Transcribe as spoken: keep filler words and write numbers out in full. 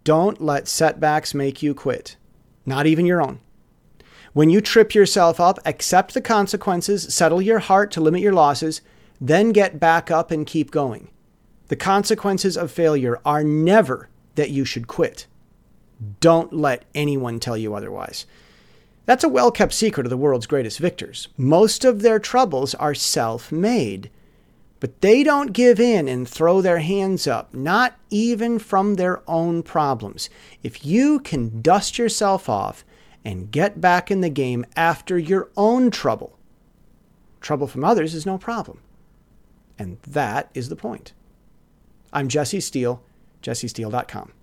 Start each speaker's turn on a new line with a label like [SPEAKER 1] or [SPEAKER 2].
[SPEAKER 1] Don't let setbacks make you quit, not even your own. When you trip yourself up, accept the consequences, settle your heart to limit your losses, then get back up and keep going. The consequences of failure are never that you should quit. Don't let anyone tell you otherwise. That's a well-kept secret of the world's greatest victors. Most of their troubles are self-made, but they don't give in and throw their hands up, not even from their own problems. If you can dust yourself off and get back in the game after your own trouble, trouble from others is no problem. And that is the point. I'm Jesse Steele, jesse steele dot com.